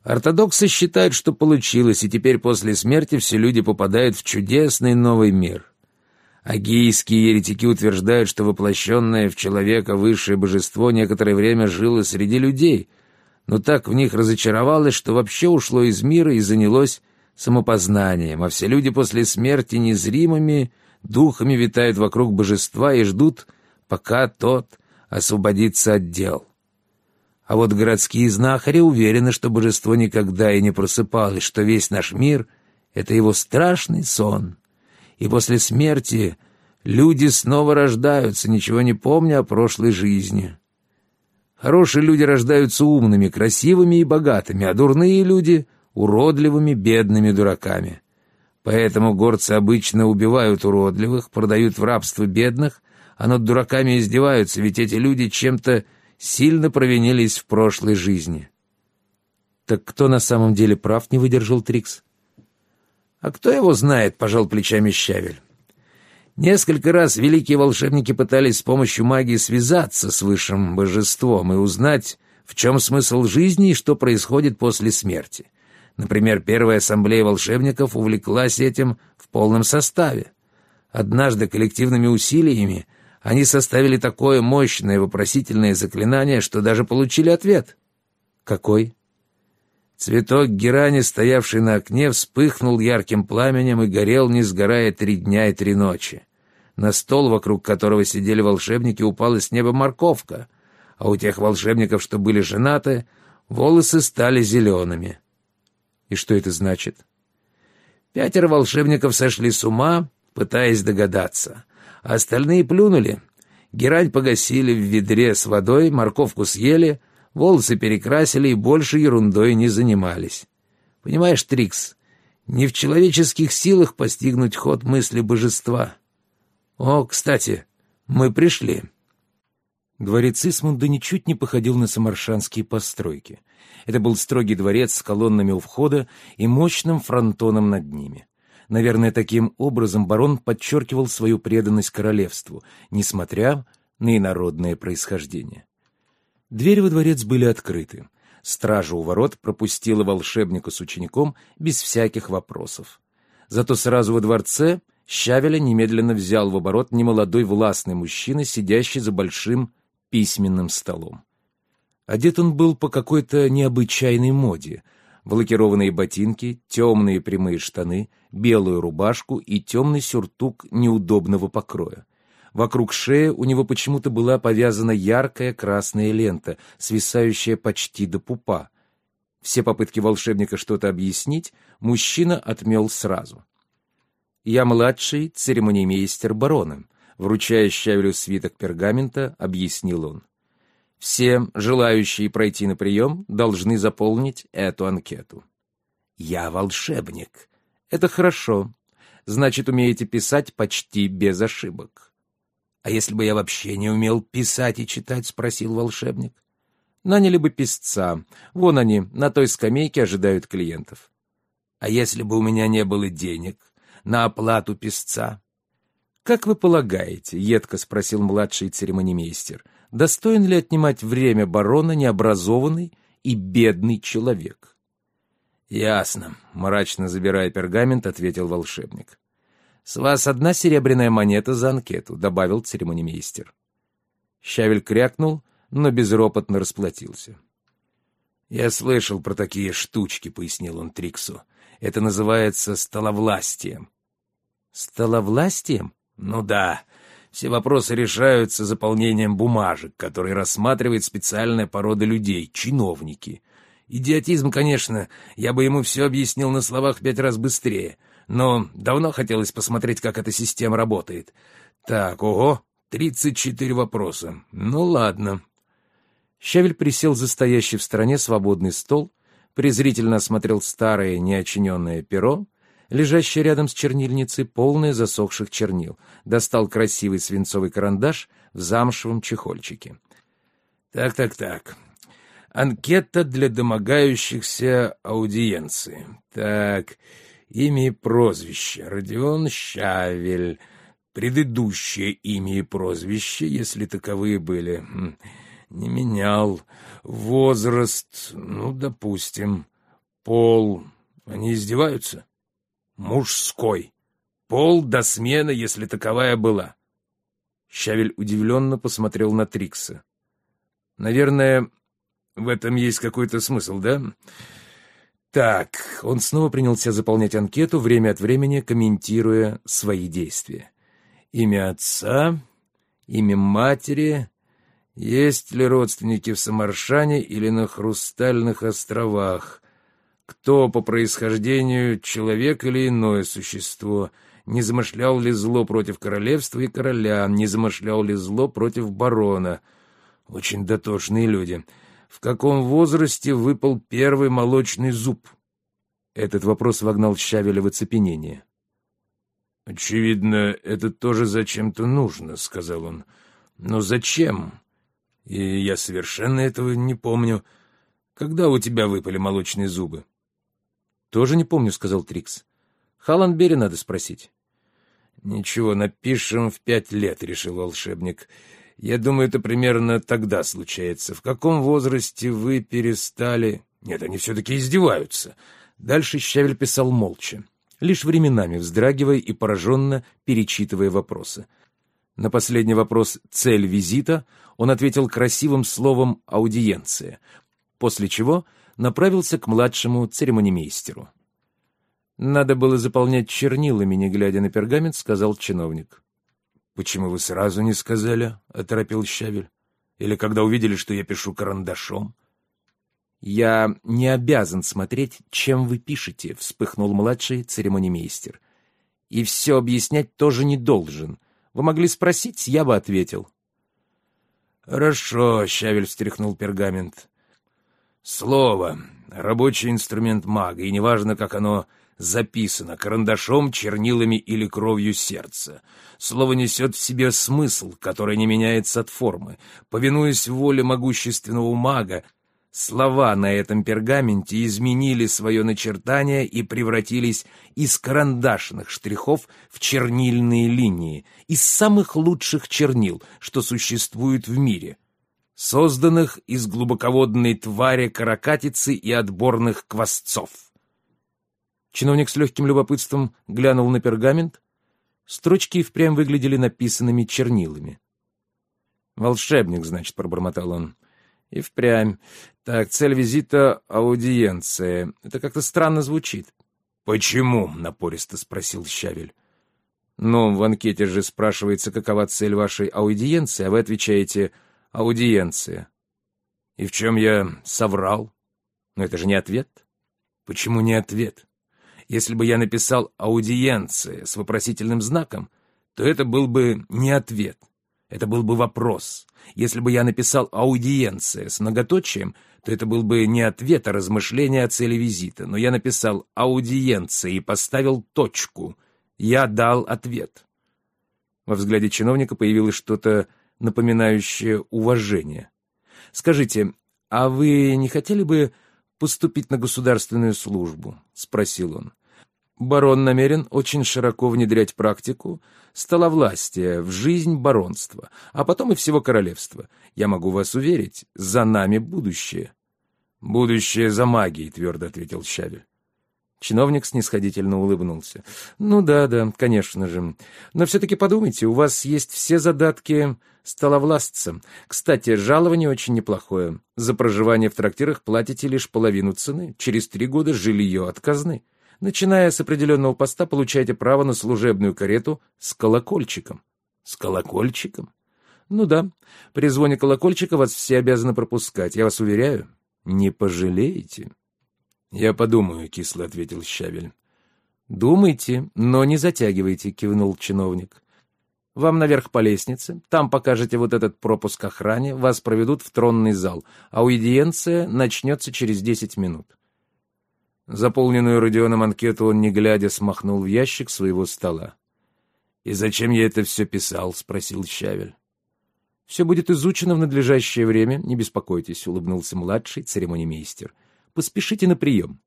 Ортодоксы считают, что получилось, и теперь после смерти все люди попадают в чудесный новый мир. Агейские еретики утверждают, что воплощенное в человека высшее божество некоторое время жило среди людей, но так в них разочаровалось, что вообще ушло из мира и занялось самопознанием, а все люди после смерти незримыми духами витают вокруг божества и ждут, пока тот освободится от дел. А вот городские знахари уверены, что божество никогда и не просыпалось, что весь наш мир — это его страшный сон. И после смерти люди снова рождаются, ничего не помня о прошлой жизни. Хорошие люди рождаются умными, красивыми и богатыми, а дурные люди — уродливыми, бедными дураками. Поэтому горцы обычно убивают уродливых, продают в рабство бедных, а над дураками издеваются, ведь эти люди чем-то сильно провинились в прошлой жизни. Так кто на самом деле прав, не выдержал Трикс? А кто его знает, пожал плечами Щавель. Несколько раз великие волшебники пытались с помощью магии связаться с высшим божеством и узнать, в чем смысл жизни и что происходит после смерти. Например, первая ассамблея волшебников увлеклась этим в полном составе. Однажды коллективными усилиями они составили такое мощное вопросительное заклинание, что даже получили ответ. Какой? Цветок герани, стоявший на окне, вспыхнул ярким пламенем и горел, не сгорая, 3 дня и 3 ночи. На стол, вокруг которого сидели волшебники, упала с неба морковка, а у тех волшебников, что были женаты, волосы стали зелеными. И что это значит? 5 волшебников сошли с ума, пытаясь догадаться, а остальные плюнули. Герань погасили в ведре с водой, морковку съели, волосы перекрасили и больше ерундой не занимались. Понимаешь, Трикс, не в человеческих силах постигнуть ход мысли божества. О, кстати, мы пришли. Дворец Исмунда ничуть не походил на самаршанские постройки. Это был строгий дворец с колоннами у входа и мощным фронтоном над ними. Наверное, таким образом барон подчеркивал свою преданность королевству, несмотря на инородное происхождение. Двери во дворец были открыты. Стража у ворот пропустила волшебника с учеником без всяких вопросов. Зато сразу во дворце Щавеля немедленно взял в оборот немолодой властный мужчина, сидящий за большим письменным столом. Одет он был по какой-то необычайной моде. В лакированные ботинки, темные прямые штаны, белую рубашку и темный сюртук неудобного покроя. Вокруг шеи у него почему-то была повязана яркая красная лента, свисающая почти до пупа. Все попытки волшебника что-то объяснить мужчина отмел сразу. «Я младший церемониймейстер барона», — вручая Щавелю свиток пергамента, объяснил он. «Все, желающие пройти на прием, должны заполнить эту анкету». «Я волшебник». «Это хорошо. Значит, умеете писать почти без ошибок». «А если бы я вообще не умел писать и читать?» — спросил волшебник. «Наняли бы писца. Вон они, на той скамейке ожидают клиентов». «А если бы у меня не было денег на оплату писца?» «Как вы полагаете?» — едко спросил младший церемонимейстер. «Достоин ли отнимать время барона необразованный и бедный человек?» «Ясно», — мрачно забирая пергамент, ответил волшебник. «С вас 1 серебряная монета за анкету», — добавил церемонимейстер. Щавель крякнул, но безропотно расплатился. «Я слышал про такие штучки», — пояснил он Триксу. «Это называется столовластием». «Столовластием?» «Ну да. Все вопросы решаются заполнением бумажек, которые рассматривает специальная порода людей — чиновники. Идиотизм, конечно, я бы ему все объяснил на словах 5 раз быстрее, но давно хотелось посмотреть, как эта система работает. Так, ого, 34 вопроса. Ну ладно». Щавель присел за стоящий в стороне свободный стол, презрительно осмотрел старое неочиненное перо, лежащее рядом с чернильницей, полное засохших чернил, достал красивый свинцовый карандаш в замшевом чехольчике. Так. Анкета для домогающихся аудиенции. Так, имя и прозвище. Родион Щавель. Предыдущее имя и прозвище, если таковые были, не менял. Возраст, ну, допустим. Пол... Они издеваются? Мужской. Пол до смены, если таковая была. Щавель удивленно посмотрел на Трикса. Наверное, в этом есть какой-то смысл, да? Так, он снова принялся заполнять анкету, время от времени комментируя свои действия. Имя отца, имя матери, есть ли родственники в Самаршане или на Хрустальных островах, кто по происхождению человек или иное существо, не замышлял ли зло против королевства и короля, не замышлял ли зло против барона. Очень дотошные люди. В каком возрасте выпал первый молочный зуб? Этот вопрос вогнал Щавеля в оцепенение. «Очевидно, это тоже зачем-то нужно», — сказал он. «Но зачем? И я совершенно этого не помню. Когда у тебя выпали молочные зубы?» «Тоже не помню», — сказал Трикс. «Халанбери надо спросить». «Ничего, напишем в 5 лет», — решил волшебник. «Я думаю, это примерно тогда случается. В каком возрасте вы перестали...» «Нет, они все-таки издеваются». Дальше Щавель писал молча, лишь временами вздрагивая и пораженно перечитывая вопросы. На последний вопрос «цель визита» он ответил красивым словом «аудиенция», после чего направился к младшему церемонимейстеру. «Надо было заполнять чернилами, не глядя на пергамент», — сказал чиновник. «Почему вы сразу не сказали?» — оторопел Щавель. «Или когда увидели, что я пишу карандашом?» «Я не обязан смотреть, чем вы пишете», — вспыхнул младший церемонимейстер. «И все объяснять тоже не должен. Вы могли спросить, я бы ответил». «Хорошо», — Щавель встряхнул пергамент. «Слово — рабочий инструмент мага, и неважно, как оно записано, карандашом, чернилами или кровью сердца. Слово несет в себе смысл, который не меняется от формы. Повинуясь воле могущественного мага, слова на этом пергаменте изменили свое начертание и превратились из карандашных штрихов в чернильные линии, из самых лучших чернил, что существуют в мире, созданных из глубоководной твари каракатицы и отборных квасцов». Чиновник с легким любопытством глянул на пергамент. Строчки и впрямь выглядели написанными чернилами. «Волшебник, значит», — пробормотал он. «И впрямь. Так, цель визита — аудиенция. Это как-то странно звучит». «Почему?» — напористо спросил Щавель. «Ну, в анкете же спрашивается, какова цель вашей аудиенции, а вы отвечаете «аудиенция». И в чем я соврал? Но это же не ответ». «Почему не ответ? Если бы я написал «аудиенция» с вопросительным знаком, то это был бы не ответ, это был бы вопрос. Если бы я написал «аудиенция» с многоточием, то это был бы не ответ, а размышление о цели визита. Но я написал «аудиенция» и поставил точку. Я дал ответ. Во взгляде чиновника появилось что-то напоминающее уважение. «Скажите, а вы не хотели бы поступить на государственную службу?» — спросил он. «Барон намерен очень широко внедрять практику столовластия в жизнь баронства, а потом и всего королевства. Я могу вас уверить, за нами будущее». «Будущее за магией», — твердо ответил Щавель. Чиновник снисходительно улыбнулся. «Ну да, конечно же. Но все-таки подумайте, у вас есть все задатки столовластца. Кстати, жалование очень неплохое. За проживание в трактирах платите лишь половину цены. Через 3 года жилье от казны. Начиная с определенного поста, получаете право на служебную карету с колокольчиком». «С колокольчиком?» «Ну да. При звоне колокольчика вас все обязаны пропускать. Я вас уверяю, не пожалеете». «Я подумаю», — кисло ответил Щавель. «Думайте, но не затягивайте», — кивнул чиновник. «Вам наверх по лестнице, там покажете вот этот пропуск охране, вас проведут в тронный зал, аудиенция начнется через 10 минут». Заполненную Родионом анкету он, не глядя, смахнул в ящик своего стола. «И зачем я это все писал?» — спросил Щавель. «Все будет изучено в надлежащее время, не беспокойтесь», — улыбнулся младший церемонимейстер. «Поспешите на прием».